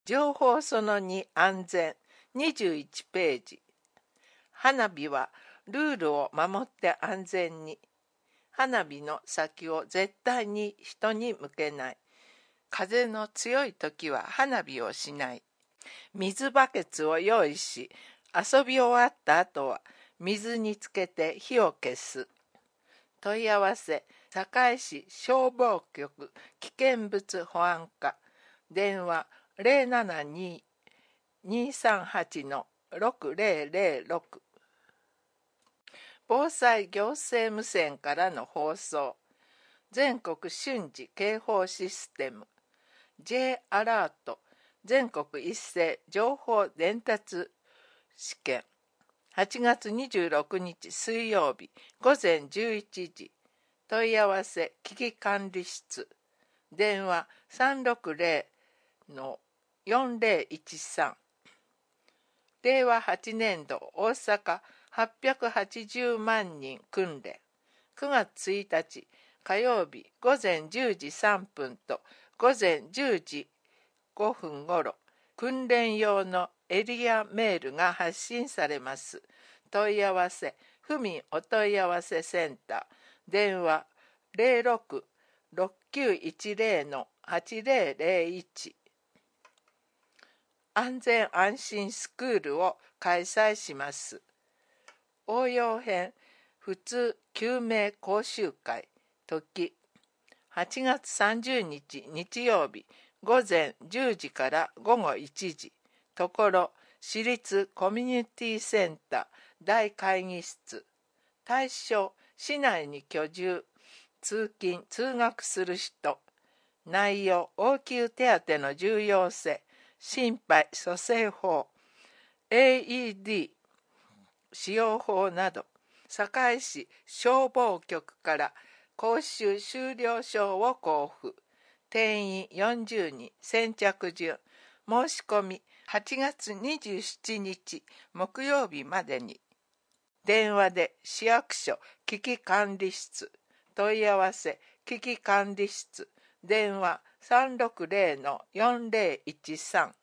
情報その2安全21ページ。花火はルールを守って安全に。花火の先を絶対に人に向けない。風の強い時は花火をしない。水バケツを用意し、遊び終わった後は水につけて火を消す。問い合わせ、堺市消防局危険物保安課。電話072-238-6006。防災行政無線からの放送。全国瞬時警報システム。J アラート。全国一斉情報伝達試験。8月26日水曜日午前11時。問い合わせ危機管理室。電話360-4013。令和8年度大阪880万人訓練。9月1日火曜日午前10時3分と午前10時5分ごろ、訓練用のエリアメールが発信されます。問い合わせ、府民お問い合わせセンター。電話06-6910-8001。安全安心スクールを開催します。応用編普通救命講習会。時8月30日日曜日午前10時から午後1時。ところ私立コミュニティセンター大会議室。対象市内に居住、通勤通学する人。内容応急手当の重要性、心肺蘇生法、 AED 使用法など。堺市消防局から講習終了証を交付。定員40人。先着順。申し込み8月27日木曜日までに。電話で市役所危機管理室。問い合わせ危機管理室。電話360-4013。